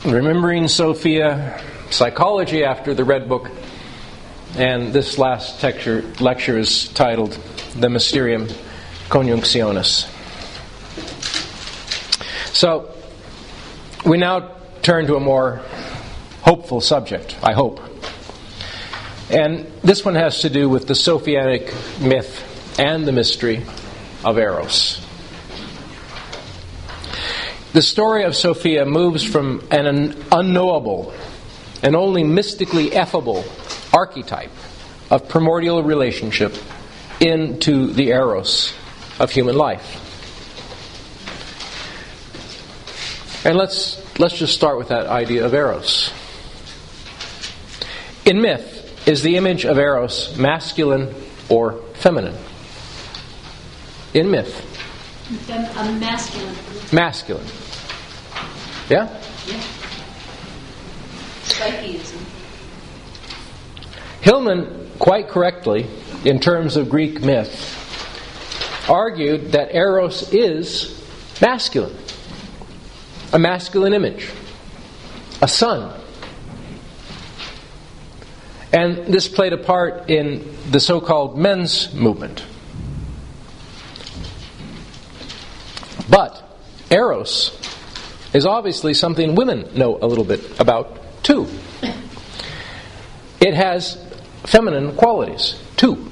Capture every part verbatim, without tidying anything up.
Remembering Sophia, Psychology after the Red Book, and this last lecture, lecture is titled The Mysterium Conjunctionis. So, we now turn to a more hopeful subject, I hope. And this one has to do with the Sophianic myth and the mystery of Eros. The story of Sophia moves from an unknowable and only mystically effable archetype of primordial relationship into the Eros of human life. And let's let's just start with that idea of Eros. In myth, is the image of Eros masculine or feminine? In myth. Fem- uh, masculine. Masculine. Yeah? Yeah. Psycheism. Hillman, quite correctly, in terms of Greek myth, argued that Eros is masculine. A masculine image. A sun. And this played a part in the so-called men's movement. But Eros is obviously something women know a little bit about too. It has feminine qualities too.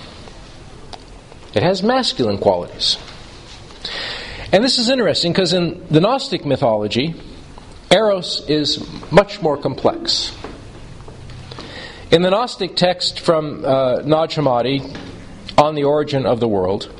It has masculine qualities. And this is interesting because in the Gnostic mythology, Eros is much more complex. In the Gnostic text from uh, Nag Hammadi on the origin of the world,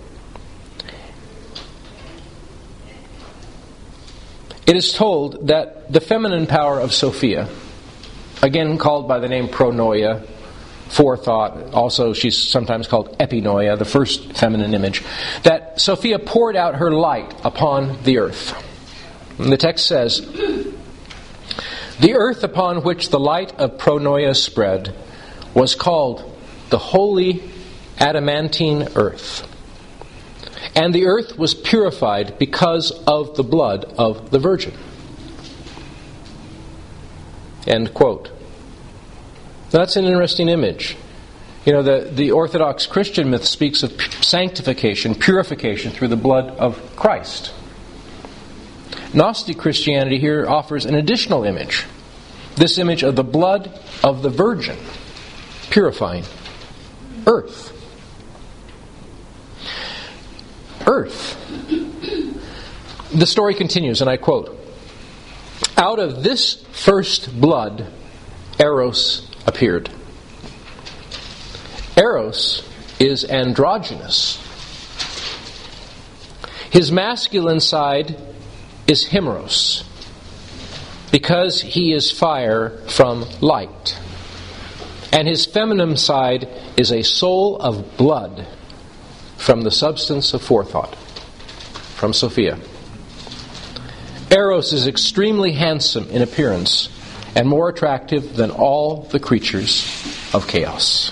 it is told that the feminine power of Sophia, again called by the name pronoia, forethought, also she's sometimes called epinoia, the first feminine image, that Sophia poured out her light upon the earth. And the text says, "The earth upon which the light of pronoia spread was called the holy adamantine earth. And the earth was purified because of the blood of the Virgin." End quote. That's an interesting image. You know, the, the Orthodox Christian myth speaks of sanctification, purification through the blood of Christ. Gnostic Christianity here offers an additional image. This image of the blood of the Virgin purifying earth. Earth. The story continues, and I quote, "Out of this first blood, Eros appeared." Eros is androgynous. His masculine side is Himros, because he is fire from light. And his feminine side is a soul of blood from the substance of forethought, from Sophia. Eros is extremely handsome in appearance and more attractive than all the creatures of chaos.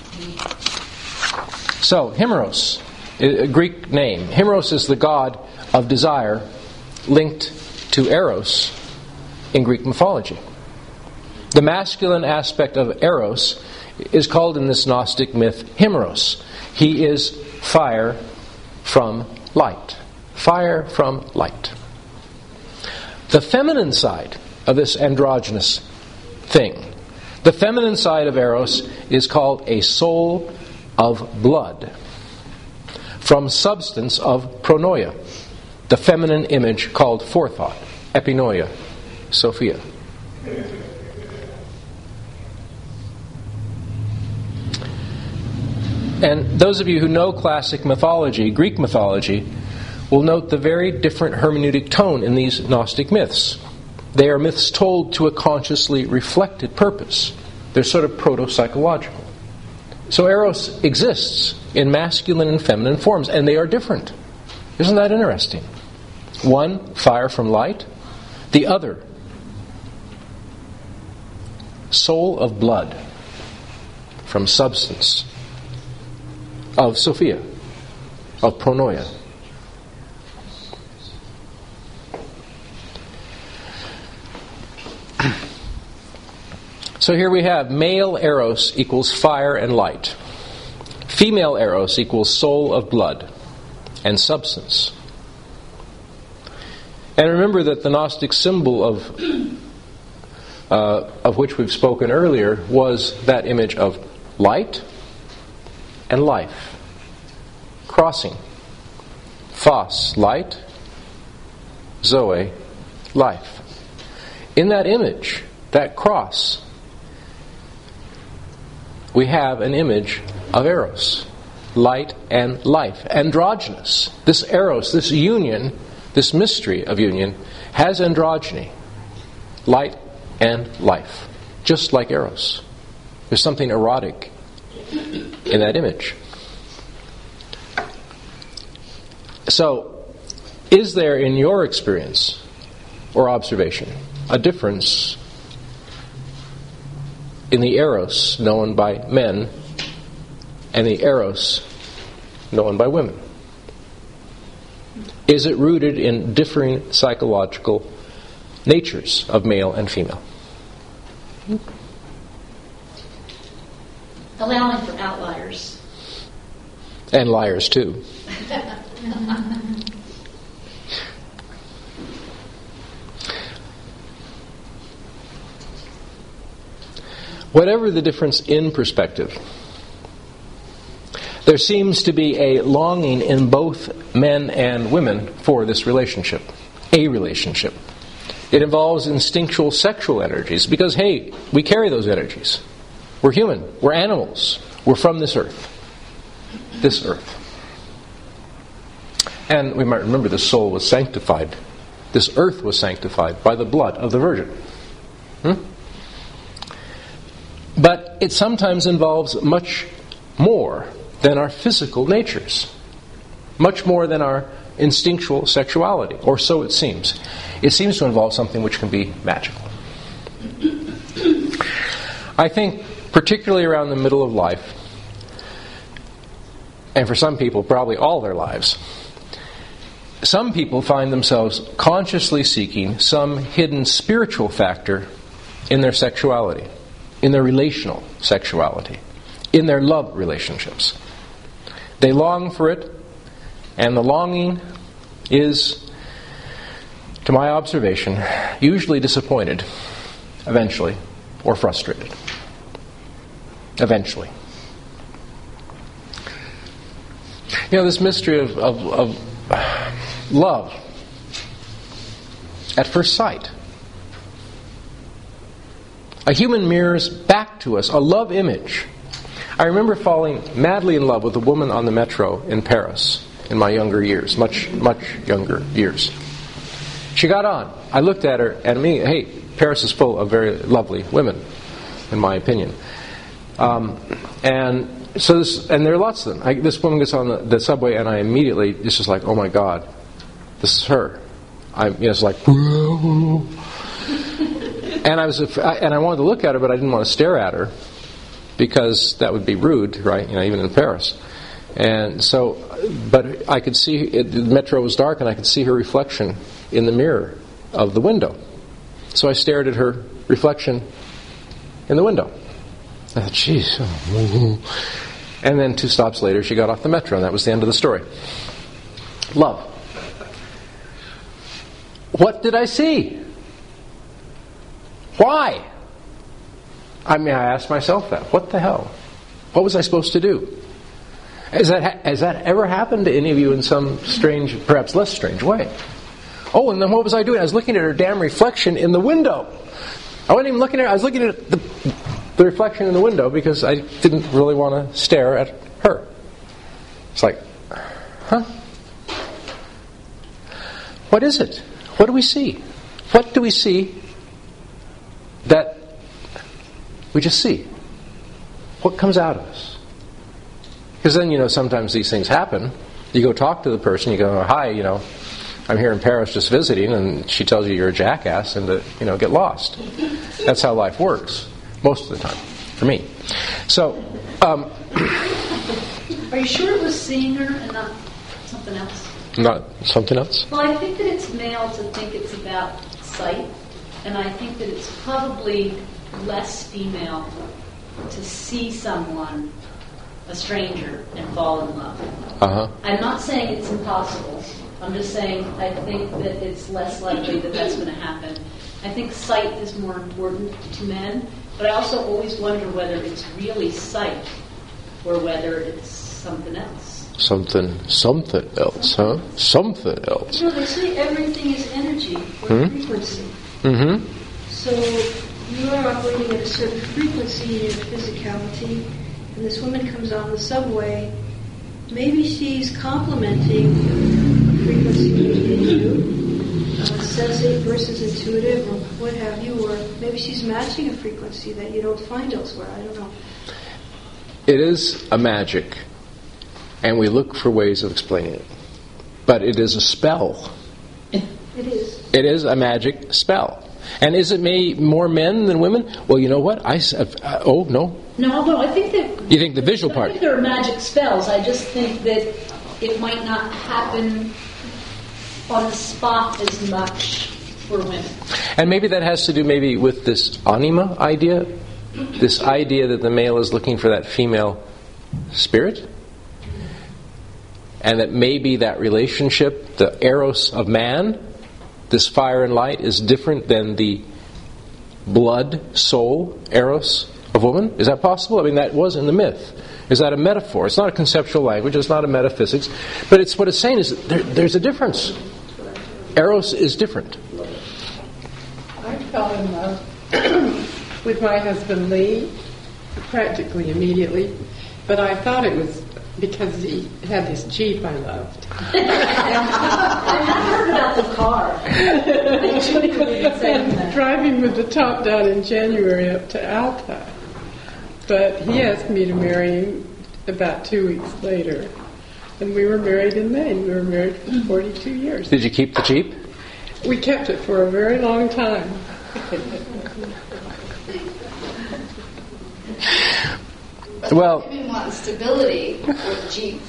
So, Himros, a Greek name. Himros is the god of desire linked to Eros in Greek mythology. The masculine aspect of Eros is called in this Gnostic myth Himros. He is fire from light. Fire from light. The feminine side of this androgynous thing, the feminine side of Eros, is called a soul of blood from substance of pronoia, the feminine image called forethought, epinoia, Sophia. And those of you who know classic mythology, Greek mythology, will note the very different hermeneutic tone in these Gnostic myths. They are myths told to a consciously reflected purpose. They're sort of proto-psychological. So Eros exists in masculine and feminine forms, and they are different. Isn't that interesting? One, fire from light. The other, soul of blood from substance of Sophia, of pronoia. So here we have male eros equals fire and light. Female eros equals soul of blood and substance. And remember that the Gnostic symbol of uh, of which we've spoken earlier was that image of light and life. Crossing. Phos, light. Zoe, life. In that image, that cross, we have an image of eros, light and life, androgynous. This eros, this union, this mystery of union, has androgyny, light and life, just like eros. There's something erotic in that image. So, is there in your experience or observation a difference in the eros known by men and the eros known by women? Is it rooted in differing psychological natures of male and female? Allowing for outliers. And liars too. Whatever the difference in perspective, there seems to be a longing in both men and women for this relationship, a relationship. It involves instinctual sexual energies because, hey, we carry those energies. We're human. We're animals. We're from this earth. This earth. And we might remember the soul was sanctified. This earth was sanctified by the blood of the Virgin. Hmm? But it sometimes involves much more than our physical natures. Much more than our instinctual sexuality, or so it seems. It seems to involve something which can be magical. I think, particularly around the middle of life, and for some people, probably all their lives, some people find themselves consciously seeking some hidden spiritual factor in their sexuality, in their relational sexuality, in their love relationships. They long for it, and the longing is, to my observation, usually disappointed, eventually, or frustrated. Eventually. You know, this mystery of, of, of love at first sight. A human mirrors back to us a love image. I remember falling madly in love with a woman on the metro in Paris in my younger years, much, much younger years. She got on. I looked at her, and me, hey, Paris is full of very lovely women, in my opinion. Um, and so, this, and there are lots of them. I, this woman gets on the, the subway, and I immediately, it's just like, oh my God, this is her. I, you know, it's like, and I was, and I wanted to look at her, but I didn't want to stare at her because that would be rude, right? You know, even in Paris. And so, but I could see it, the metro was dark, and I could see her reflection in the mirror of the window. So I stared at her reflection in the window. I thought, geez. And then two stops later, she got off the metro, and that was the end of the story. Love. What did I see? Why? I mean, I asked myself that. What the hell? What was I supposed to do? Has that, has that ever happened to any of you in some strange, perhaps less strange way? Oh, and then what was I doing? I was looking at her damn reflection in the window. I wasn't even looking at her. I was looking at the, the reflection in the window because I didn't really want to stare at her. It's like, huh? What is it? What do we see? What do we see that we just see? What comes out of us? Because then, you know, sometimes these things happen. You go talk to the person, you go, hi, you know, I'm here in Paris just visiting, and she tells you you're a jackass and to, you know, get lost. That's how life works, most of the time, for me. So, um, are you sure it was seeing her and not something else? Not something else? Well, I think that it's male to think it's about sight. and I think that it's probably less female to see someone, a stranger, and fall in love. Uh-huh. I'm not saying it's impossible. I'm just saying I think that it's less likely that that's going to happen. I think sight is more important to men, but I also always wonder whether it's really sight or whether it's something else. Something, something else, huh? Something else. You know, they say everything is energy or Hmm? frequency. Mm-hmm. So you are operating at a certain frequency in your physicality, and this woman comes on the subway. Maybe she's complementing a frequency in you, uh, sensate versus intuitive, or what have you, or maybe she's matching a frequency that you don't find elsewhere. I don't know. It is a magic, and we look for ways of explaining it. But it is a spell. It is. It is a magic spell. And is it may more men than women? Well, you know what? I s- uh, oh no. No, no, I think that... You think the visual I part? think there are magic spells. I just think that it might not happen on the spot as much for women. And maybe that has to do maybe with this anima idea, this idea that the male is looking for that female spirit, and that maybe that relationship, the eros of man, this fire and light, is different than the blood, soul, eros of woman. Is that possible? I mean, that was in the myth. Is that a metaphor? It's not a conceptual language, it's not a metaphysics, but it's what it's saying is that there, there's a difference. Eros is different. I fell in love with my husband Lee practically immediately, but I thought it was because he had this Jeep I loved. I heard about the car. I actually couldn't say that. Driving with the top down in January up to Alta. But he asked me to marry him about two weeks later. And we were married in May. We were married for forty-two years. Did you keep the Jeep? We kept it for a very long time. Well, Women want stability with Jeep.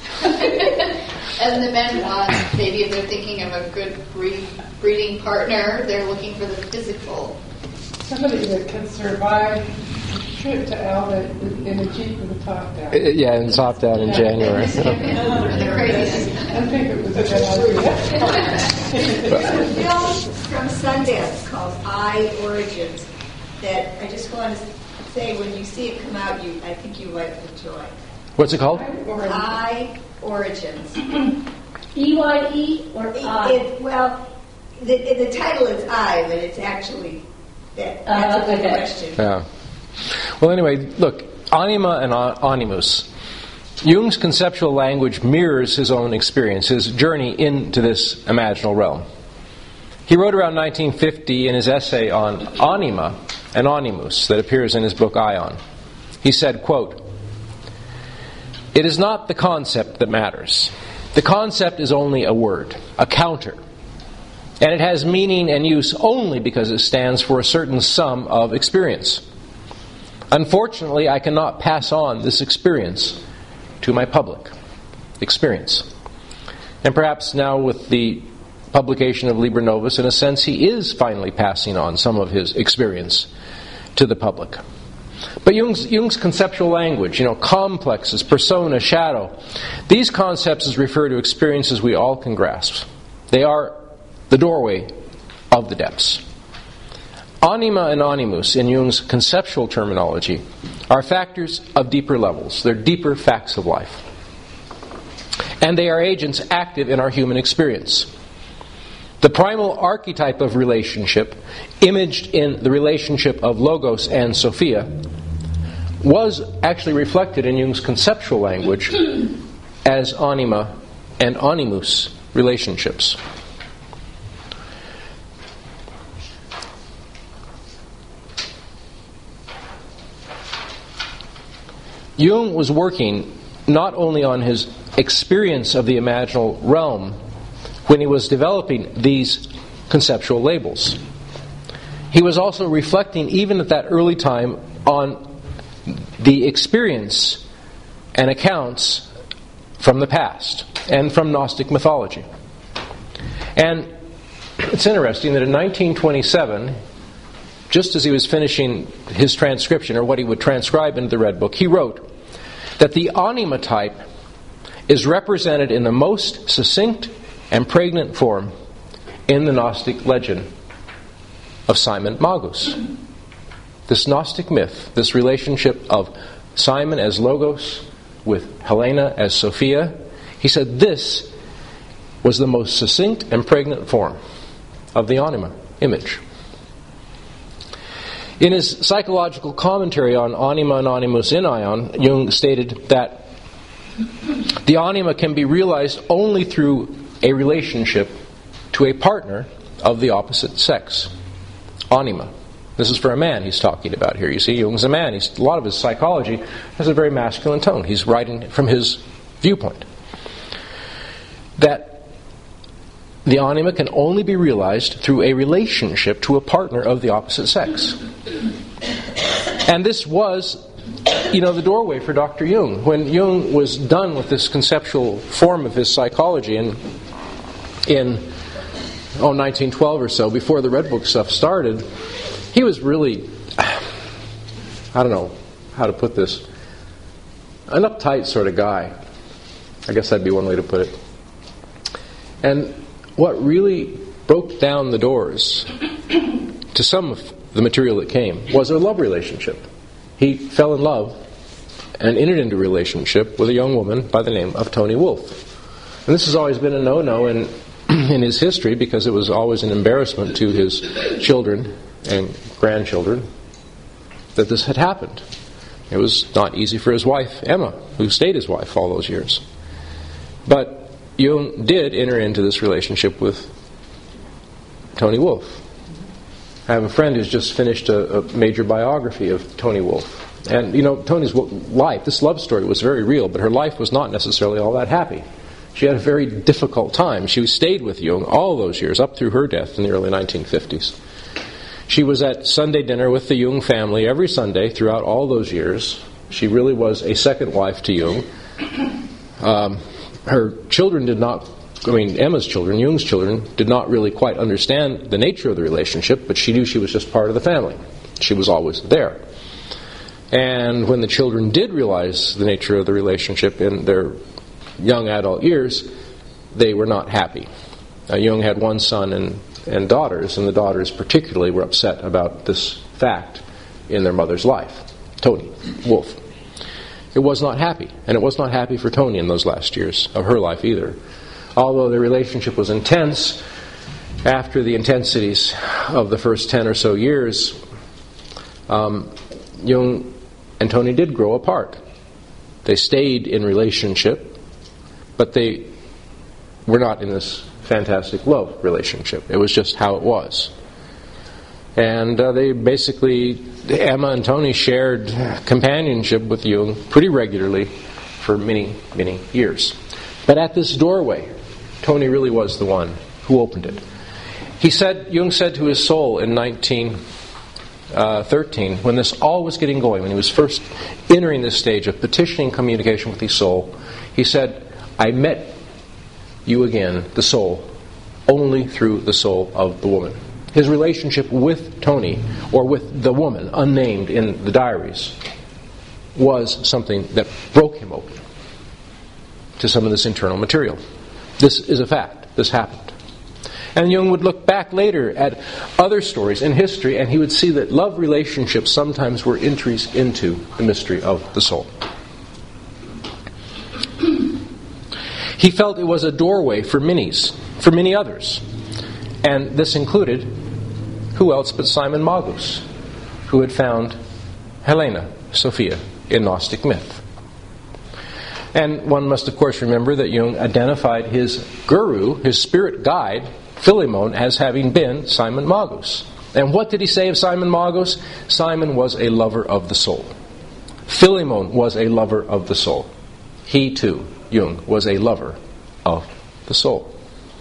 And the men want, maybe if they're thinking of a good breed, breeding partner, they're looking for the physical. Somebody that can survive a trip to Alta in a Jeep with a top down. yeah, and top down in January. The craziness. I think it was a good idea. There's a film from Sundance called I Origins that I just want to say when you see it come out, you I think you might enjoy. What's it called? I Origins. E Y E or It, I? it, well, the, the title is I, but it's actually that, that's Uh, a good okay. question. Yeah. Well, anyway, look, anima and a- animus. Jung's conceptual language mirrors his own experience, his journey into this imaginal realm. He wrote around nineteen fifty in his essay on anima and animus that appears in his book Ion. He said, quote, "It is not the concept that matters. The concept is only a word, a counter. And it has meaning and use only because it stands for a certain sum of experience. Unfortunately, I cannot pass on this experience to my public experience." And perhaps now with the publication of Liber Novus, in a sense, he is finally passing on some of his experience to the public. But Jung's, Jung's conceptual language, you know, complexes, persona, shadow, these concepts refer to experiences we all can grasp. They are the doorway of the depths. Anima and animus, in Jung's conceptual terminology, are factors of deeper levels. They're deeper facts of life. And they are agents active in our human experience. The primal archetype of relationship, imaged in the relationship of Logos and Sophia, was actually reflected in Jung's conceptual language as anima and animus relationships. Jung was working not only on his experience of the imaginal realm when he was developing these conceptual labels. He was also reflecting, even at that early time, on the experience and accounts from the past and from Gnostic mythology. And it's interesting that in nineteen twenty-seven, just as he was finishing his transcription, or what he would transcribe into the Red Book, he wrote that the anima type is represented in the most succinct and pregnant form in the Gnostic legend of Simon Magus. This Gnostic myth, this relationship of Simon as Logos with Helena as Sophia, he said this was the most succinct and pregnant form of the anima image. In his psychological commentary on Anima and Animus in Aion, Jung stated that the anima can be realized only through a relationship to a partner of the opposite sex. Anima. This is for a man he's talking about here. You see, Jung's a man. He's, a lot of his psychology has a very masculine tone. He's writing from his viewpoint. That the anima can only be realized through a relationship to a partner of the opposite sex. And this was, you know, the doorway for Doctor Jung. When Jung was done with this conceptual form of his psychology in, in oh, nineteen twelve or so, before the Red Book stuff started, he was really, I don't know how to put this, an uptight sort of guy. I guess that'd be one way to put it. And what really broke down the doors to some of the material that came was a love relationship. He fell in love and entered into a relationship with a young woman by the name of Toni Wolff. And this has always been a no-no in, in his history, because it was always an embarrassment to his children and grandchildren that this had happened. It was not easy for his wife, Emma, who stayed his wife all those years. But Jung did enter into this relationship with Toni Wolff. I have a friend who's just finished a, a major biography of Toni Wolff. And, you know, Toni's life, this love story was very real, but her life was not necessarily all that happy. She had a very difficult time. She stayed with Jung all those years, up through her death in the early nineteen fifties. She was at Sunday dinner with the Jung family every Sunday throughout all those years. She really was a second wife to Jung. Um, her children did not, I mean, Emma's children, Jung's children, did not really quite understand the nature of the relationship, but she knew she was just part of the family. She was always there. And when the children did realize the nature of the relationship in their young adult years, they were not happy. Uh, Jung had one son and, and daughters, and the daughters particularly were upset about this fact in their mother's life. Toni Wolff. It was not happy, and it was not happy for Toni in those last years of her life either. Although the relationship was intense, after the intensities of the first ten or so years, um, Jung and Toni did grow apart. They stayed in relationship, but they were not in this fantastic love relationship. It was just how it was. And uh, they basically, Emma and Toni shared companionship with Jung pretty regularly for many, many years. But at this doorway, Toni really was the one who opened it. He said, Jung said to his soul in nineteen thirteen, when this all was getting going, when he was first entering this stage of petitioning communication with his soul, he said, I met you again, the soul, only through the soul of the woman. His relationship with Toni, or with the woman, unnamed in the diaries, was something that broke him open to some of this internal material. This is a fact. This happened. And Jung would look back later at other stories in history, and he would see that love relationships sometimes were entries into the mystery of the soul. He felt it was a doorway for many's, for many others. And this included, who else but Simon Magus, who had found Helena, Sophia, in Gnostic myth. And one must, of course, remember that Jung identified his guru, his spirit guide, Philemon, as having been Simon Magus. And what did he say of Simon Magus? Simon was a lover of the soul. Philemon was a lover of the soul. He, too, Jung, was a lover of the soul.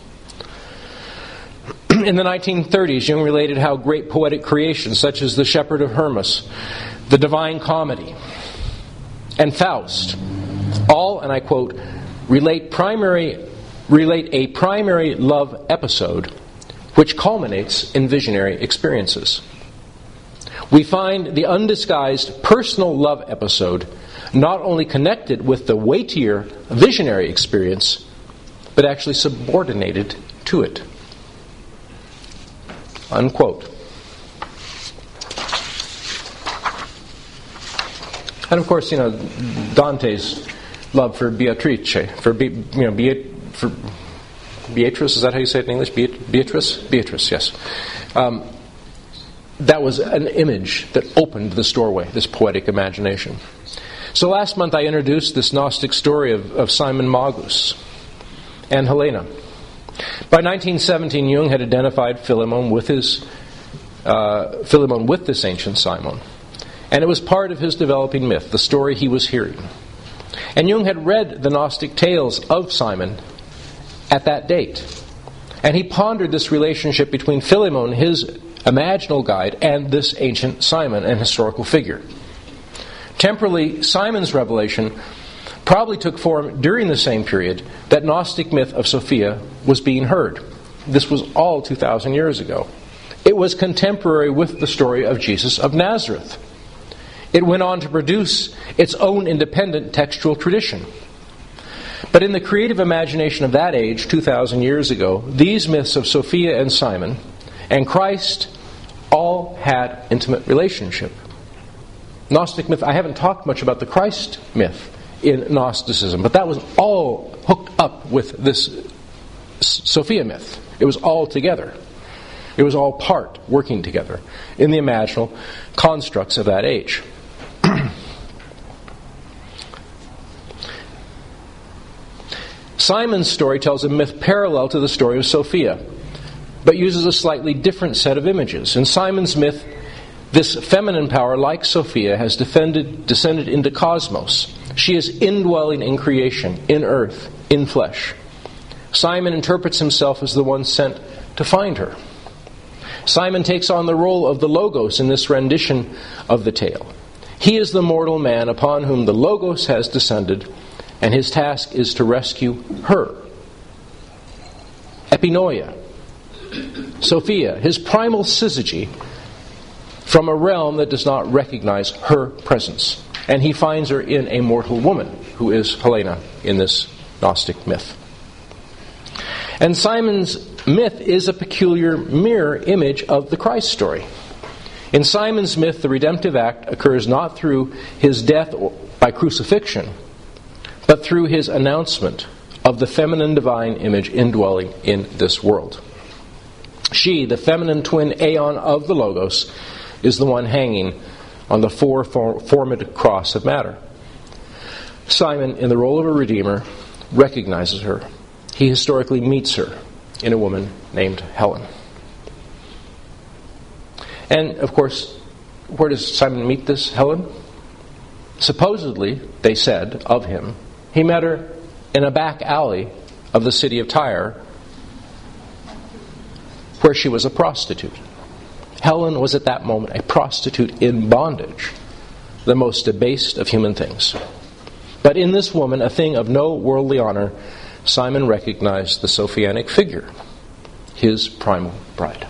In the nineteen thirties, Jung related how great poetic creations, such as The Shepherd of Hermas, The Divine Comedy, and Faust, all, and I quote, relate primary relate a primary love episode which culminates in visionary experiences. we find the undisguised personal love episode not only connected with the weightier visionary experience, but actually subordinated to it. Unquote. And of course, you know, Dante's love for Beatrice, for Be, you know, Be, for Beatrice, is that how you say it in English? Beat, Beatrice? Beatrice, yes. Um, that was an image that opened this doorway, this poetic imagination. So last month I introduced this Gnostic story of, of Simon Magus and Helena. By nineteen seventeen, Jung had identified Philemon with his uh, Philemon with this ancient Simon, and it was part of his developing myth, the story he was hearing. And Jung had read the Gnostic tales of Simon at that date, and he pondered this relationship between Philemon, his imaginal guide, and this ancient Simon, an historical figure. Temporally, Simon's revelation probably took form during the same period that Gnostic myth of Sophia was being heard. This was all two thousand years ago. It was contemporary with the story of Jesus of Nazareth. It went on to produce its own independent textual tradition. But in the creative imagination of that age, two thousand years ago, these myths of Sophia and Simon and Christ all had intimate relationship. Gnostic myth, I haven't talked much about the Christ myth in Gnosticism, but that was all hooked up with this Sophia myth. It was all together. It was all part, working together, in the imaginal constructs of that age. Simon's story tells a myth parallel to the story of Sophia, but uses a slightly different set of images. In Simon's myth, this feminine power, like Sophia, has defended, descended into cosmos. She is indwelling in creation, in earth, in flesh. Simon interprets himself as the one sent to find her. Simon takes on the role of the Logos in this rendition of the tale. He is the mortal man upon whom the Logos has descended, and his task is to rescue her. Epinoia, Sophia, his primal syzygy, from a realm that does not recognize her presence. And he finds her in a mortal woman, who is Helena in this Gnostic myth. And Simon's myth is a peculiar mirror image of the Christ story. In Simon's myth, the redemptive act occurs not through his death by crucifixion, but through his announcement of the feminine divine image indwelling in this world. She, the feminine twin aeon of the Logos, is the one hanging on the four-formed cross of matter. Simon, in the role of a redeemer, recognizes her. He historically meets her in a woman named Helen. And, of course, where does Simon meet this Helen? Supposedly, they said of him, he met her in a back alley of the city of Tyre, where she was a prostitute. Helen was at that moment a prostitute in bondage, the most debased of human things. But in this woman, a thing of no worldly honor, Simon recognized the Sophianic figure, his primal bride.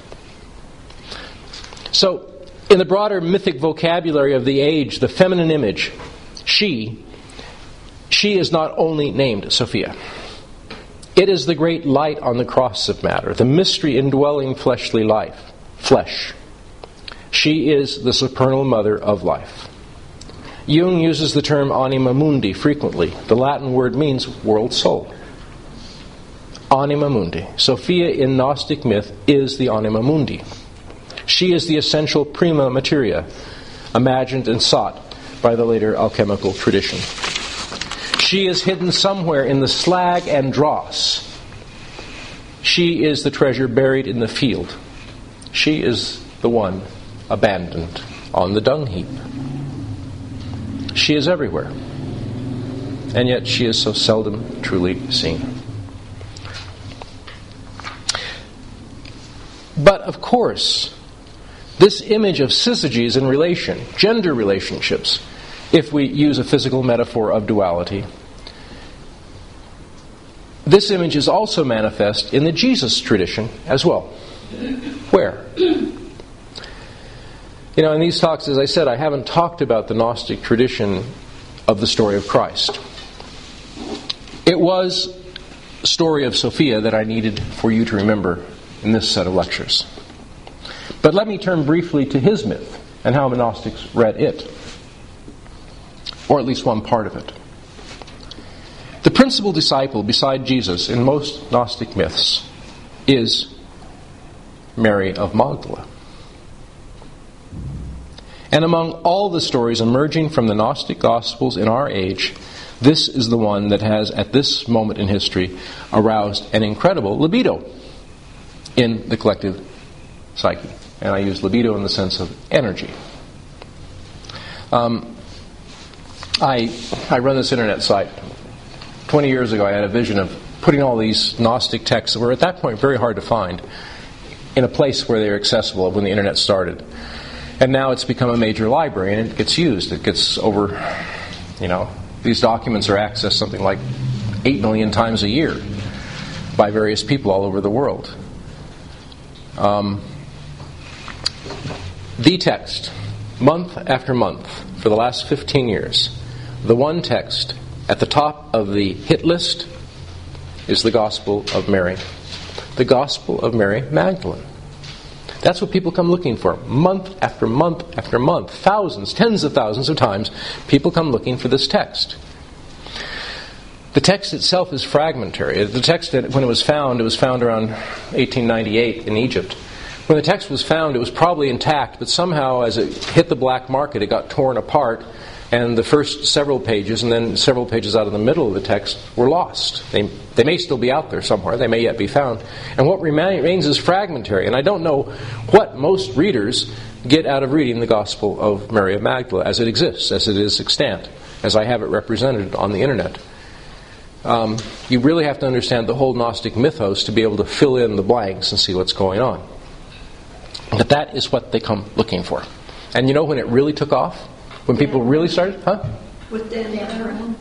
So, in the broader mythic vocabulary of the age, the feminine image, she, she is not only named Sophia. It is the great light on the cross of matter, the mystery indwelling fleshly life. Flesh. She is the supernal mother of life. Jung uses the term anima mundi frequently. The Latin word means world soul. Anima mundi. Sophia in Gnostic myth is the anima mundi. She is the essential prima materia, imagined and sought by the later alchemical tradition. She is hidden somewhere in the slag and dross. She is the treasure buried in the field. She is the one abandoned on the dung heap. She is everywhere, and yet she is so seldom truly seen. But of course, this image of syzygies in relation, gender relationships, if we use a physical metaphor of duality, this image is also manifest in the Jesus tradition as well. Where? You know, in these talks, as I said, I haven't talked about the Gnostic tradition of the story of Christ. It was the story of Sophia that I needed for you to remember in this set of lectures. But let me turn briefly to his myth and how the Gnostics read it, or at least one part of it. The principal disciple beside Jesus in most Gnostic myths is Mary of Magdala. And among all the stories emerging from the Gnostic Gospels in our age, this is the one that has, at this moment in history, aroused an incredible libido in the collective psyche. And I use libido in the sense of energy. Um, I I run this internet site. Twenty years ago, I had a vision of putting all these Gnostic texts that were at that point very hard to find in a place where they were accessible when the internet started. And now it's become a major library, and it gets used. It gets over, you know, these documents are accessed something like eight million times a year by various people all over the world. Um, the text, month after month, for the last fifteen years, the one text at the top of the hit list is the Gospel of Mary. The Gospel of Mary Magdalene. That's what people come looking for. Month after month after month. Thousands, tens of thousands of times, people come looking for this text. The text itself is fragmentary. The text, that when it was found, it was found around eighteen ninety-eight in Egypt. When the text was found, it was probably intact, but somehow as it hit the black market, it got torn apart, and the first several pages, and then several pages out of the middle of the text, were lost. They they may still be out there somewhere. They may yet be found. And what remains is fragmentary. And I don't know what most readers get out of reading the Gospel of Mary of Magdala as it exists, as it is extant, as I have it represented on the internet. Um, you really have to understand the whole Gnostic mythos to be able to fill in the blanks and see what's going on. But that is what they come looking for. And you know when it really took off? When people really started? Huh? With Dan Brown.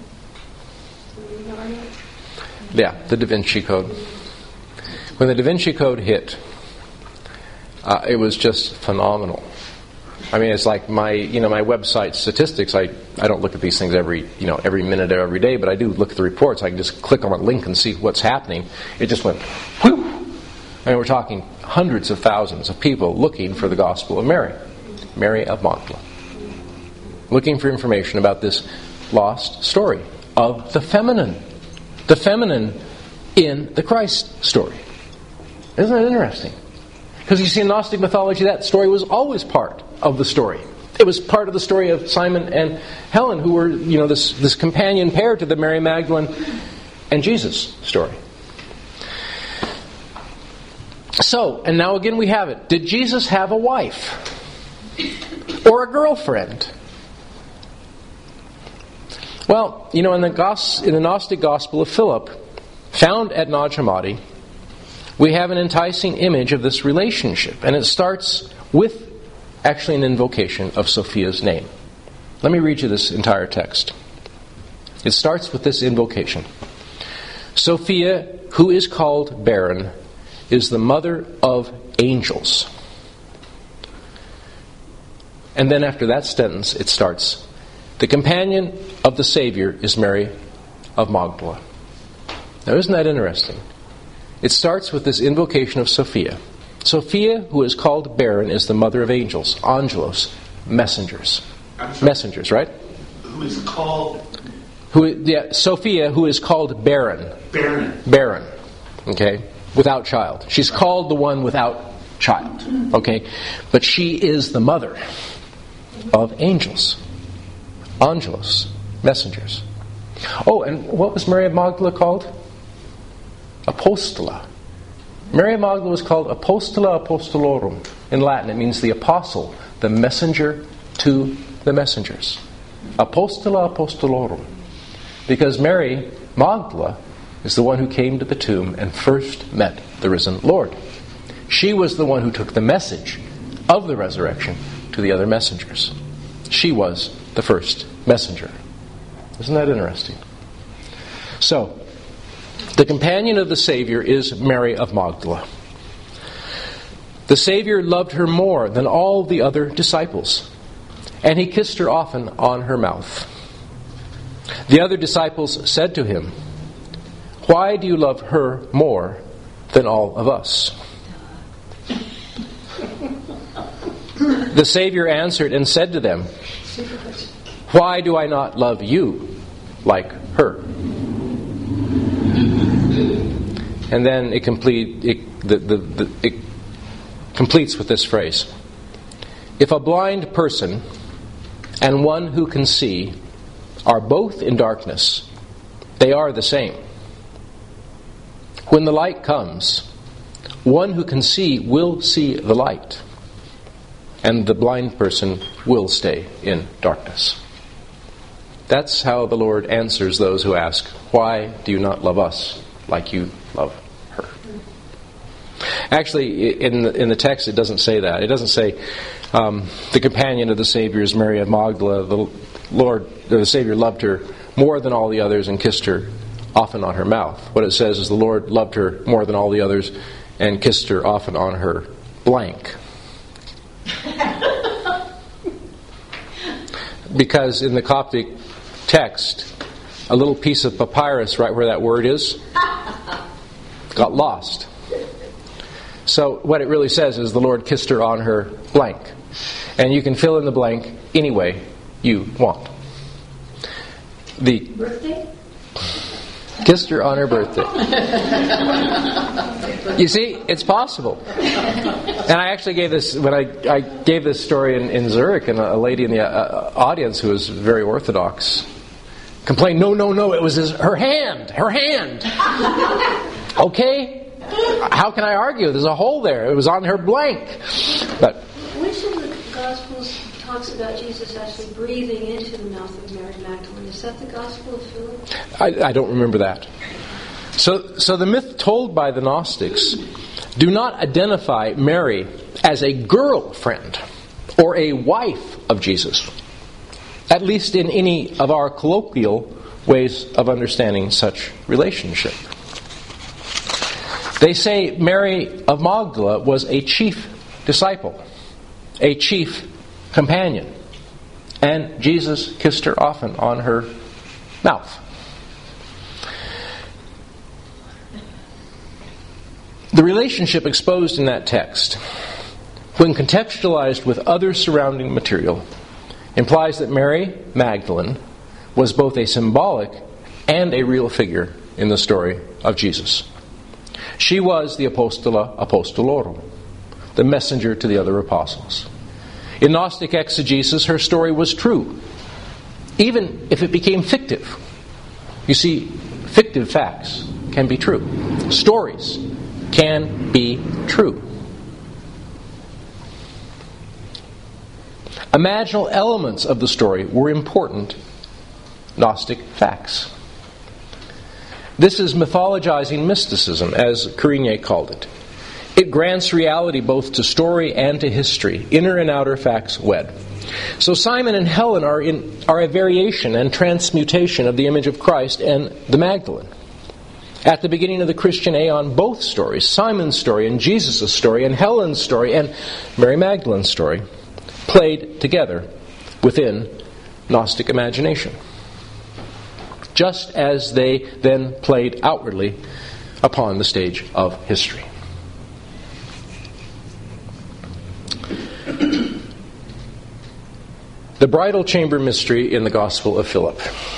Yeah, the Da Vinci Code. When the Da Vinci Code hit, uh, it was just phenomenal. I mean, it's like my, you know, my website statistics. I, I don't look at these things every, you know, every minute or every day, but I do look at the reports. I can just click on a link and see what's happening. It just went, whew. I mean, we're talking hundreds of thousands of people looking for the Gospel of Mary, Mary of Magdala, looking for information about this lost story of the feminine, the feminine in the Christ story. Isn't that interesting? Because you see, in Gnostic mythology, that story was always part of the story. It was part of the story of Simon and Helen, who were, you know, this, this companion pair to the Mary Magdalene and Jesus story. So, and now again we have it. Did Jesus have a wife? Or a girlfriend? Well, you know, in the, Gos- in the Gnostic Gospel of Philip, found at Nag Hammadi, we have an enticing image of this relationship. And it starts with actually an invocation of Sophia's name. Let me read you this entire text. It starts with this invocation. Sophia, who is called barren, is the mother of angels. And then after that sentence, it starts, the companion of the Savior is Mary of Magdala. Now, isn't that interesting? It starts with this invocation of Sophia. Sophia, who is called barren, is the mother of angels, angelos, messengers. Messengers, right? Who is called? Who? Yeah, Sophia, who is called barren. Barren. Barren. Okay? Without child. She's called the one without child. Okay? But she is the mother of angels. Angelos. Messengers. Oh, and what was Mary of Magdala called? Apostola. Mary of Magdala was called Apostola Apostolorum. In Latin, it means the apostle, the messenger to the messengers. Apostola Apostolorum. Because Mary Magdala is the one who came to the tomb and first met the risen Lord. She was the one who took the message of the resurrection to the other messengers. She was the first messenger. Isn't that interesting? So, the companion of the Savior is Mary of Magdala. The Savior loved her more than all the other disciples, and he kissed her often on her mouth. The other disciples said to him, "Why do you love her more than all of us?" The Savior answered and said to them, "Why do I not love you like her?" And then it, complete, it, the, the, the, it completes with this phrase. If a blind person and one who can see are both in darkness, they are the same. When the light comes, one who can see will see the light, and the blind person will stay in darkness. That's how the Lord answers those who ask, "Why do you not love us like you love her?" Actually, in the, in the text it doesn't say that. It doesn't say um, the companion of the Savior is Mary of Magdala. The Lord, or the Savior loved her more than all the others and kissed her often on her mouth. What it says is the Lord loved her more than all the others and kissed her often on her blank. Because in the Coptic text, a little piece of papyrus right where that word is got lost. So what it really says is the Lord kissed her on her blank. And you can fill in the blank any way you want. The Birthday? Kissed her on her birthday. You see, it's possible. And I actually gave this, when I, I gave this story in, in Zurich, and a, a lady in the uh, audience who was very Orthodox complained, no, no, no, it was his, her hand, her hand. Okay? How can I argue? There's a hole there. It was on her blank. But Which of the Gospels talks about Jesus actually breathing into the mouth of Mary Magdalene? Is that the Gospel of Philip? I, I don't remember that. So, so the myth told by the Gnostics do not identify Mary as a girlfriend or a wife of Jesus, at least in any of our colloquial ways of understanding such relationship. They say Mary of Magdala was a chief disciple, a chief companion, and Jesus kissed her often on her mouth. The relationship exposed in that text, when contextualized with other surrounding material, implies that Mary Magdalene was both a symbolic and a real figure in the story of Jesus. She was the Apostola Apostolorum, the messenger to the other apostles. In Gnostic exegesis, her story was true, even if it became fictive. You see, fictive facts can be true. Stories can be true. Imaginal elements of the story were important Gnostic facts. This is mythologizing mysticism, as Carignan called it. It grants reality both to story and to history, inner and outer facts wed. So Simon and Helen are, in, are a variation and transmutation of the image of Christ and the Magdalene. At the beginning of the Christian aeon, both stories, Simon's story and Jesus' story and Helen's story and Mary Magdalene's story, played together within Gnostic imagination, just as they then played outwardly upon the stage of history. The bridal chamber mystery in the Gospel of Philip.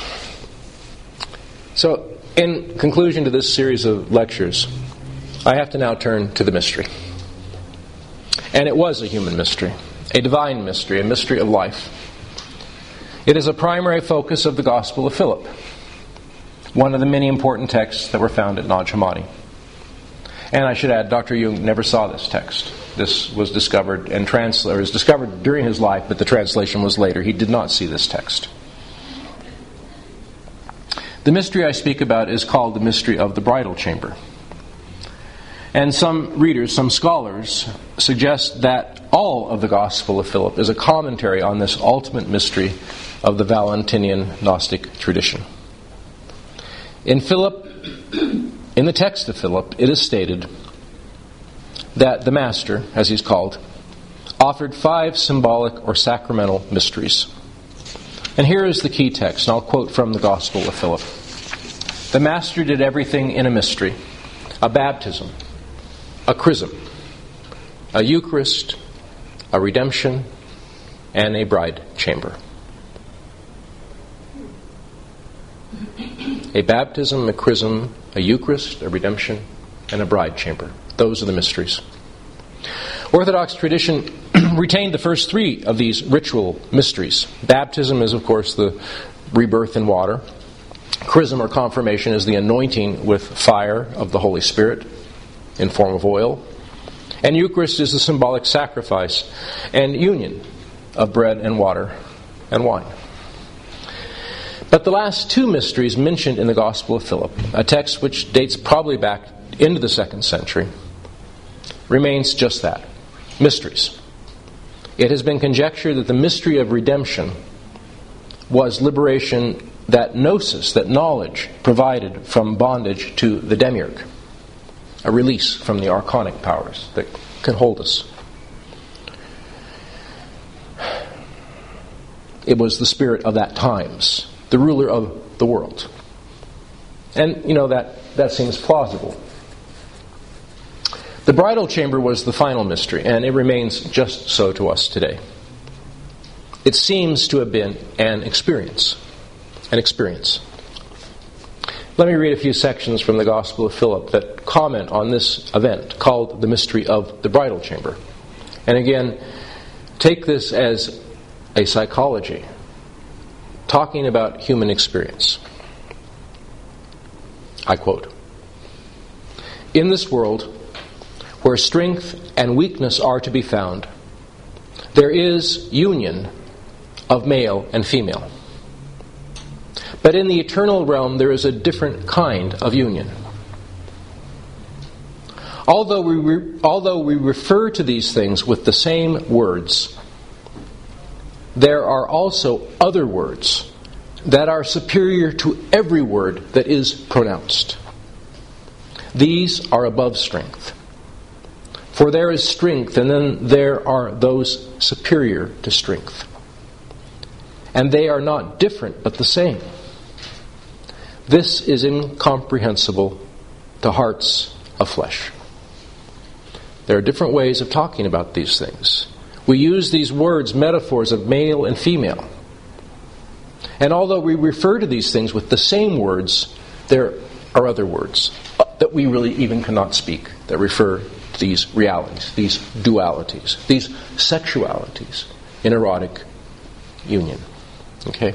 So, in conclusion to this series of lectures, I have to now turn to the mystery. And it was a human mystery, a divine mystery, a mystery of life. It is a primary focus of the Gospel of Philip, one of the many important texts that were found at Nag Hammadi. And I should add, Doctor Jung never saw this text. This was discovered and translated, was discovered during his life, but the translation was later. He did not see this text. The mystery I speak about is called the mystery of the bridal chamber. And some readers, some scholars, suggest that all of the Gospel of Philip is a commentary on this ultimate mystery of the Valentinian Gnostic tradition. In Philip, in the text of Philip, it is stated that the Master, as he's called, offered five symbolic or sacramental mysteries. And here is the key text, and I'll quote from the Gospel of Philip. The Master did everything in a mystery: a baptism, a chrism, a Eucharist, a redemption, and a bride chamber. A baptism, a chrism, a Eucharist, a redemption, and a bride chamber. Those are the mysteries. Orthodox tradition retained the first three of these ritual mysteries. Baptism is, of course, the rebirth in water. Chrism or confirmation is the anointing with fire of the Holy Spirit in form of oil. And Eucharist is the symbolic sacrifice and union of bread and water and wine. But the last two mysteries mentioned in the Gospel of Philip, a text which dates probably back into the second century, remains just that: mysteries. It has been conjectured that the mystery of redemption was liberation, that gnosis, that knowledge provided from bondage to the demiurge, a release from the archonic powers that can hold us. It was the spirit of that times, the ruler of the world. And, you know, that, that seems plausible. The bridal chamber was the final mystery, and it remains just so to us today. It seems to have been an experience. An experience. Let me read a few sections from the Gospel of Philip that comment on this event, called the mystery of the bridal chamber. And again, take this as a psychology, talking about human experience. I quote, "In this world, where strength and weakness are to be found, there is union of male and female. But in the eternal realm, there is a different kind of union. Although we, re- although we refer to these things with the same words, there are also other words that are superior to every word that is pronounced. These are above strength. For there is strength, and then there are those superior to strength. And they are not different, but the same. This is incomprehensible to hearts of flesh." There are different ways of talking about these things. We use these words, metaphors of male and female. And although we refer to these things with the same words, there are other words that we really even cannot speak that refer to these realities, these dualities, these sexualities in erotic union. Okay?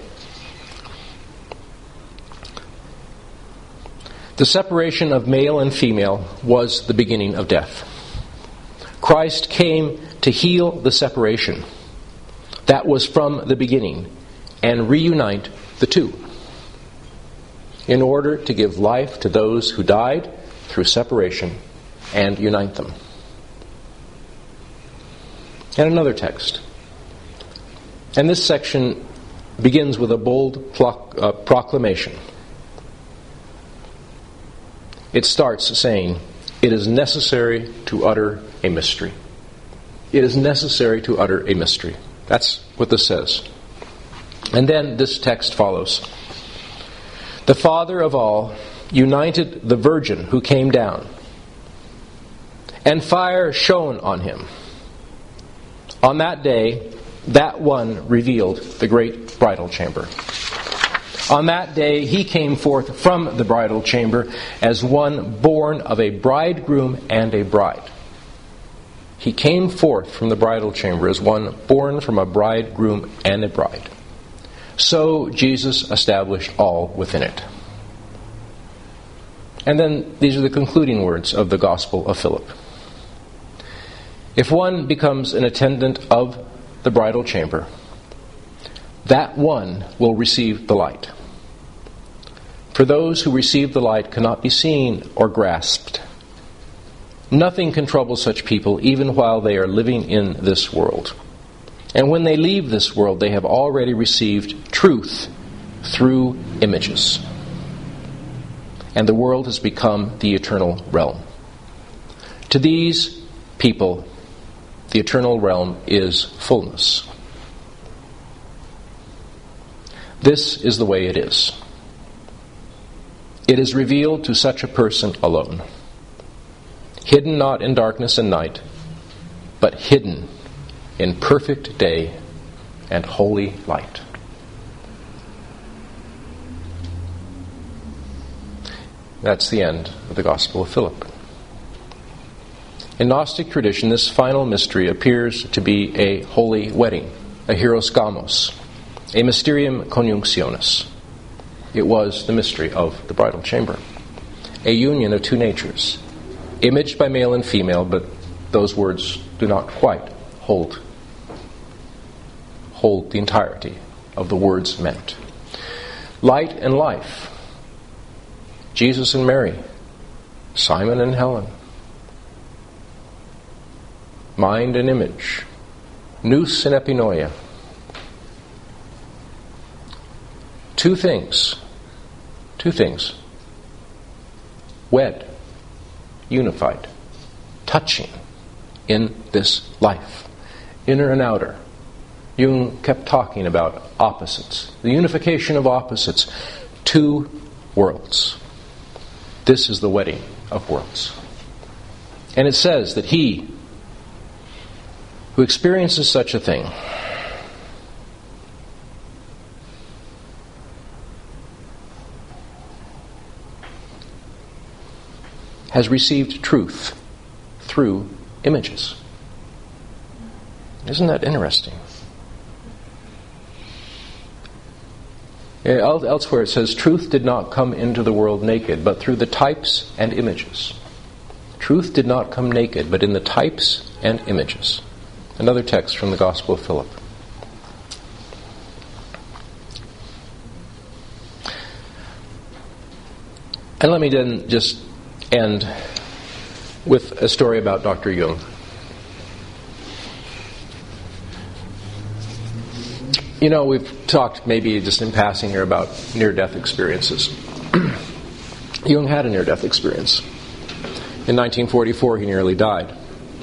The separation of male and female was the beginning of death. Christ came to heal the separation that was from the beginning and reunite the two, in order to give life to those who died through separation and unite them. And another text. And this section begins with a bold pro- uh, proclamation. It starts saying, "It is necessary to utter a mystery." It is necessary to utter a mystery. That's what this says. And then this text follows. "The Father of all united the Virgin who came down, and fire shone on him. On that day, that one revealed the great bridal chamber. On that day, he came forth from the bridal chamber as one born of a bridegroom and a bride." He came forth from the bridal chamber as one born from a bridegroom and a bride. So Jesus established all within it. And then these are the concluding words of the Gospel of Philip. "If one becomes an attendant of the bridal chamber, that one will receive the light. For those who receive the light cannot be seen or grasped. Nothing can trouble such people even while they are living in this world. And when they leave this world, they have already received truth through images. And the world has become the eternal realm. To these people, the eternal realm is fullness. This is the way it is. It is revealed to such a person alone. Hidden not in darkness and night, but hidden in perfect day and holy light. That's the end of the Gospel of Philip. In Gnostic tradition, this final mystery appears to be a holy wedding, a hieros gamos, a mysterium conjunctionis. It was the mystery of the bridal chamber, a union of two natures, imaged by male and female, but those words do not quite hold, hold the entirety of the words meant. Light and life, Jesus and Mary, Simon and Helen, mind and image, nous and epinoia. Two things, two things, wed, unified, touching in this life, inner and outer. Jung kept talking about opposites, the unification of opposites, two worlds. This is the wedding of worlds. And it says that he who experiences such a thing has received truth through images. Isn't that interesting? Elsewhere it says, truth did not come into the world naked, but through the types and images. Truth did not come naked, but in the types and images. Another text from the Gospel of Philip. And let me then just end with a story about Doctor Jung. You know, we've talked maybe just in passing here about near-death experiences. Jung had a near-death experience. In nineteen forty-four, he nearly died.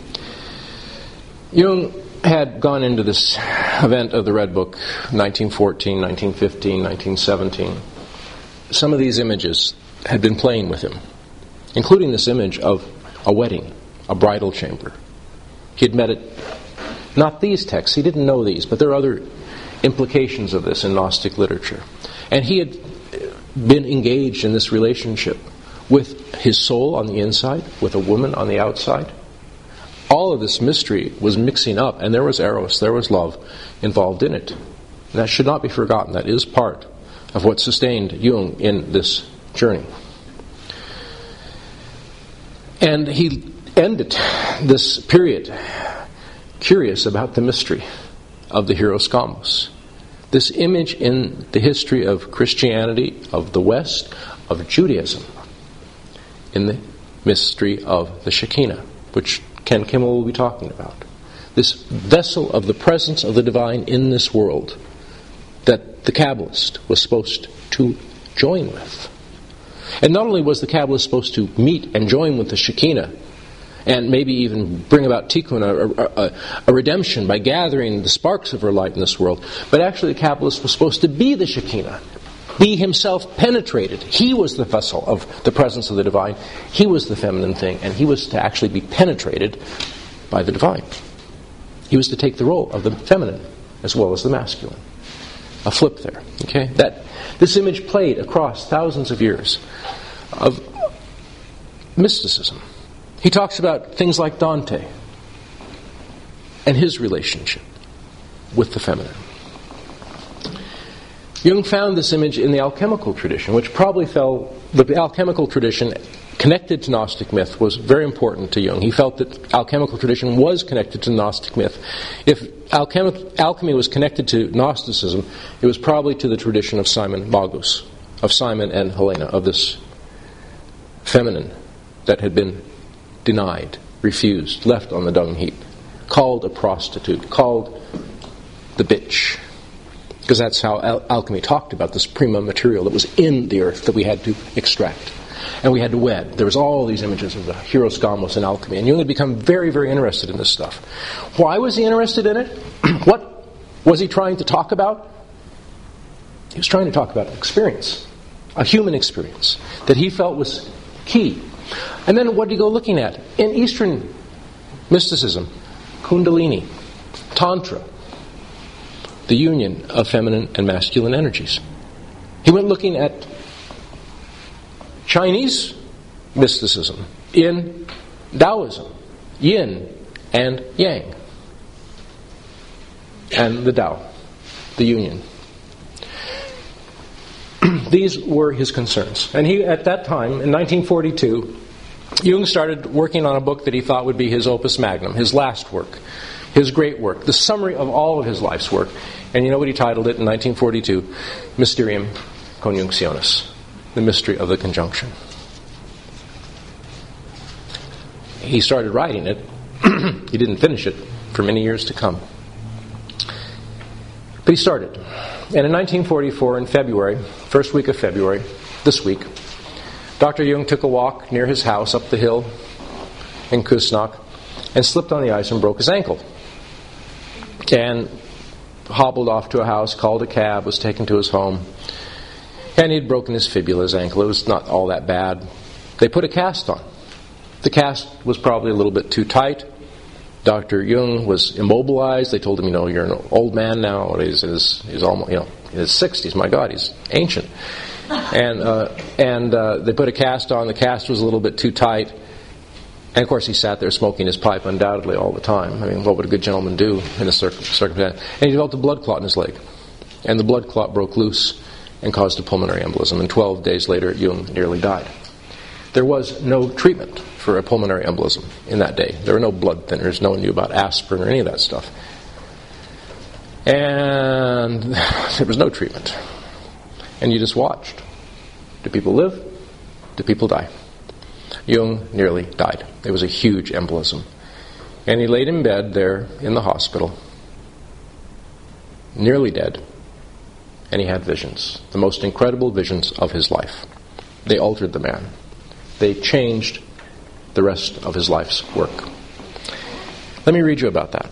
Jung had gone into this event of the Red Book, nineteen fourteen, nineteen fifteen, nineteen seventeen. Some of these images had been playing with him, including this image of a wedding, a bridal chamber. He had met it, not these texts, he didn't know these, but there are other implications of this in Gnostic literature. And he had been engaged in this relationship with his soul on the inside, with a woman on the outside. All of this mystery was mixing up, and there was eros, there was love involved in it. And that should not be forgotten. That is part of what sustained Jung in this journey. And he ended this period curious about the mystery of the hieros gamos. This image in the history of Christianity, of the West, of Judaism, in the mystery of the Shekinah, which Ken Kimmel will be talking about. This vessel of the presence of the divine in this world that the Kabbalist was supposed to join with. And not only was the Kabbalist supposed to meet and join with the Shekinah, and maybe even bring about tikkun, a, a, a redemption, by gathering the sparks of her light in this world, but actually the Kabbalist was supposed to be the Shekinah, be himself penetrated. He was the vessel of the presence of the divine. He was the feminine thing, and he was to actually be penetrated by the divine. He was to take the role of the feminine as well as the masculine. A flip there. Okay? That this image played across thousands of years of mysticism. He talks about things like Dante and his relationship with the feminine. Jung found this image in the alchemical tradition, which probably fell, the alchemical tradition connected to Gnostic myth was very important to Jung. He felt that alchemical tradition was connected to Gnostic myth. If alchemy, alchemy was connected to Gnosticism, it was probably to the tradition of Simon Magus, of Simon and Helena, of this feminine that had been denied, refused, left on the dung heap, called a prostitute, called the bitch. Because that's how al- alchemy talked about this prima material that was in the earth that we had to extract. and we had to wed. There was all these images of the hieros gamos and alchemy, and Jung had become very, very interested in this stuff. Why was he interested in it? What was he trying to talk about? He was trying to talk about experience, a human experience, that he felt was key. And then what did he go looking at? In Eastern mysticism, Kundalini, Tantra, the union of feminine and masculine energies. He went looking at Chinese mysticism in Taoism, yin and yang, and the Tao, the union. These were his concerns. And he, at that time, in nineteen forty-two, Jung started working on a book that he thought would be his opus magnum, his last work, his great work, the summary of all of his life's work. And you know what he titled it in nineteen forty-two? Mysterium Conjunctionis, the mystery of the conjunction. He started writing it. He didn't finish it for many years to come. But he started. And in nineteen forty-four, in February, first week of February, this week, Doctor Jung took a walk near his house up the hill in Kusnacht and slipped on the ice and broke his ankle. And hobbled off to a house, called a cab, was taken to his home. And he'd broken his fibula, his ankle. It was not all that bad. They put a cast on. The cast was probably a little bit too tight. Doctor Jung was immobilized. They told him, you know, you're an old man now. He's, he's, he's almost, you know, in his sixties. My God, he's ancient. And uh, and uh, they put a cast on. The cast was a little bit too tight. And of course, he sat there smoking his pipe undoubtedly all the time. I mean, what would a good gentleman do in a circ- circumstance? And he developed a blood clot in his leg. And the blood clot broke loose and caused a pulmonary embolism. And twelve days later, Jung nearly died. There was no treatment for a pulmonary embolism in that day. There were no blood thinners. No one knew about aspirin or any of that stuff. And there was no treatment. And you just watched. Do people live? Do people die? Jung nearly died. It was a huge embolism. And he laid in bed there in the hospital, nearly dead, and he had visions, the most incredible visions of his life. They altered the man. They changed the rest of his life's work. Let me read you about that.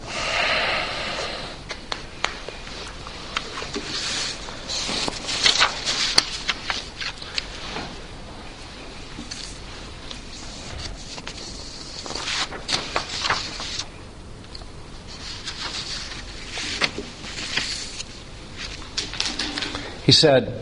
He said,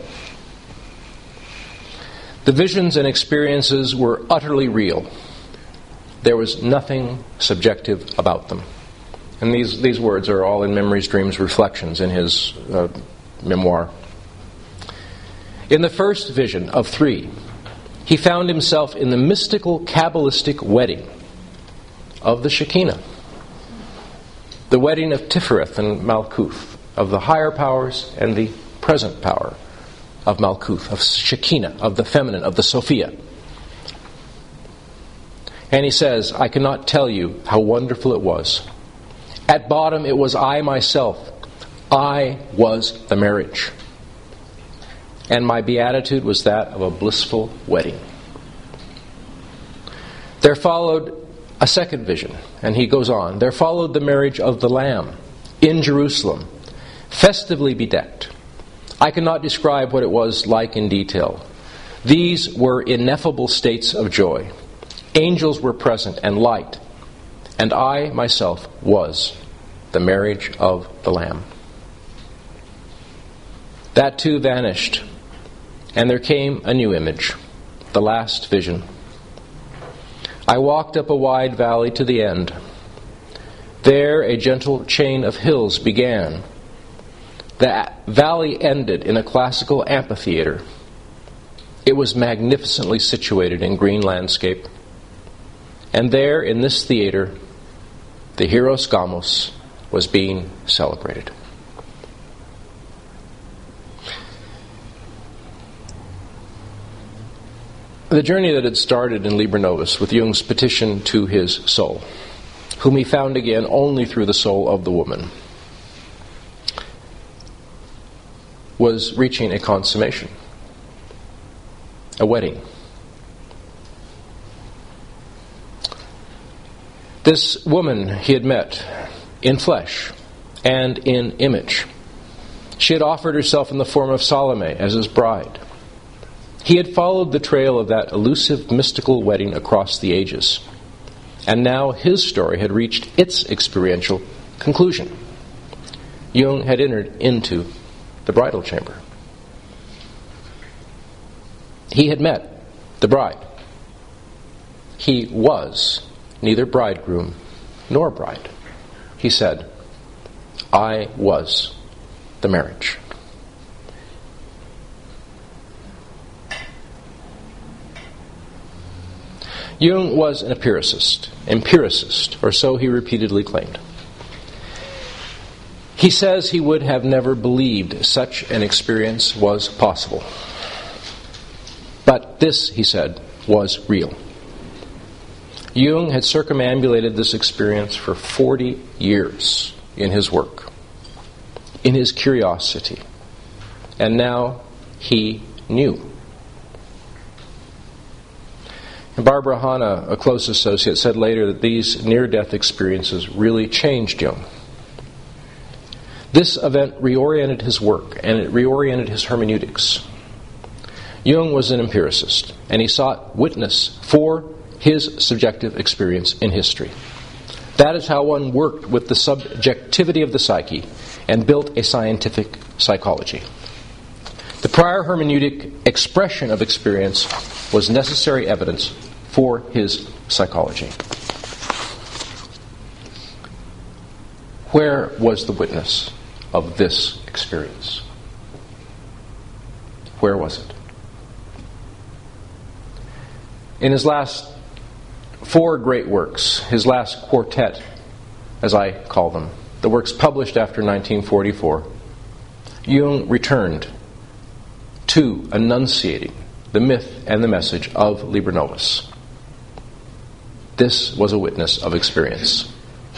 the visions and experiences were utterly real. There was nothing subjective about them. And these, these words are all in Memories, Dreams, Reflections in his uh, memoir. In the first vision of three, he found himself in the mystical Kabbalistic wedding of the Shekinah, the wedding of Tifereth and Malkuth, of the higher powers and the present power of Malkuth, of Shekinah, of the feminine, of the Sophia. And he says, I cannot tell you how wonderful it was. At bottom, it was I myself. I was the marriage. And my beatitude was that of a blissful wedding. There followed a second vision, and he goes on. There followed the marriage of the Lamb in Jerusalem, festively bedecked. I cannot describe what it was like in detail. These were ineffable states of joy. Angels were present and light, and I myself was the marriage of the Lamb. That too vanished, and there came a new image, the last vision. I walked up a wide valley to the end. There a gentle chain of hills began. The valley ended in a classical amphitheater. It was magnificently situated in green landscape. And there, in this theater, the Hieros Gamos was being celebrated. The journey that had started in Liber Novus with Jung's petition to his soul, whom he found again only through the soul of the woman, was reaching a consummation, a wedding. This woman he had met in flesh and in image. She had offered herself in the form of Salome as his bride. He had followed the trail of that elusive mystical wedding across the ages. And now his story had reached its experiential conclusion. Jung had entered into the bridal chamber. He had met the bride. He was neither bridegroom nor bride. He said, I was the marriage. Jung was an empiricist, empiricist, or so he repeatedly claimed. He says he would have never believed such an experience was possible. But this, he said, was real. Jung had circumambulated this experience for forty years in his work, in his curiosity, and now he knew. And Barbara Hanna, a close associate, said later that these near-death experiences really changed Jung. This event reoriented his work, and it reoriented his hermeneutics. Jung was an empiricist, and he sought witness for his subjective experience in history. That is how one worked with the subjectivity of the psyche and built a scientific psychology. The prior hermeneutic expression of experience was necessary evidence for his psychology. Where was the witness of this experience? Where was it? In his last four great works, his last quartet, as I call them, the works published after nineteen forty-four, Jung returned to enunciating the myth and the message of Liber Novus. This was a witness of experience.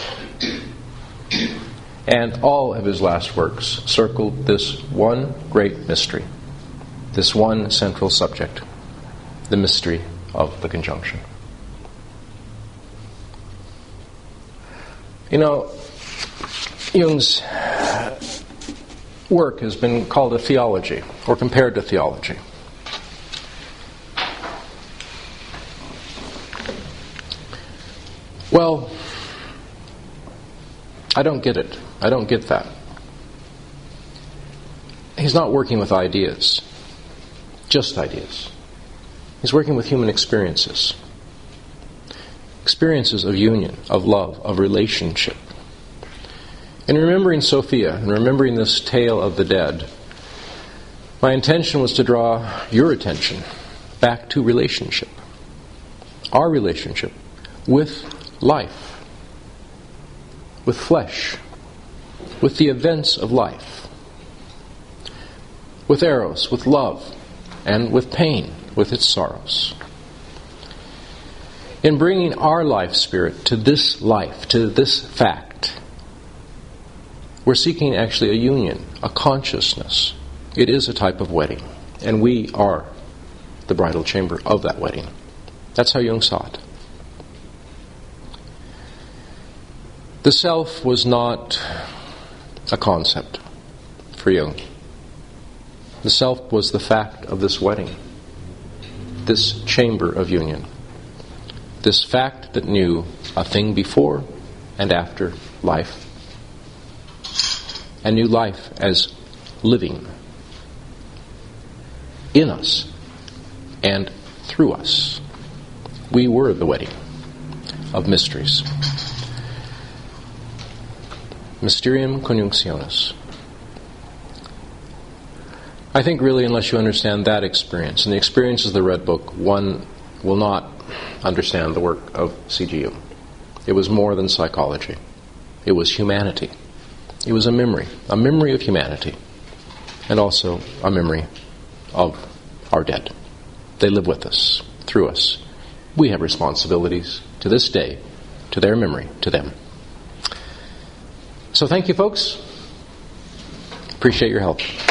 And all of his last works circled this one great mystery, this one central subject, the mystery of the conjunction. You know, Jung's work has been called a theology, or compared to theology. Well, I don't get it. I don't get that. He's not working with ideas, just ideas. He's working with human experiences. Experiences of union, of love, of relationship. In remembering Sophia and remembering this tale of the dead, my intention was to draw your attention back to relationship. Our relationship with life, with flesh, with the events of life, with eros, with love, and with pain, with its sorrows. In bringing our life spirit to this life, to this fact, we're seeking actually a union, a consciousness. It is a type of wedding, and we are the bridal chamber of that wedding. That's how Jung saw it. The self was not a concept for Jung. The self was the fact of this wedding, this chamber of union, this fact that knew a thing before and after life, and knew life as living in us and through us. We were the wedding of mysteries. Mysterium Conjunctionis. I think really unless you understand that experience and the experiences of the Red Book, one will not understand the work of C G Jung. It was more than psychology. It was humanity. It was a memory, a memory of humanity, and also a memory of our dead. They live with us, through us. We have responsibilities to this day, to their memory, to them. So thank you, folks. Appreciate your help.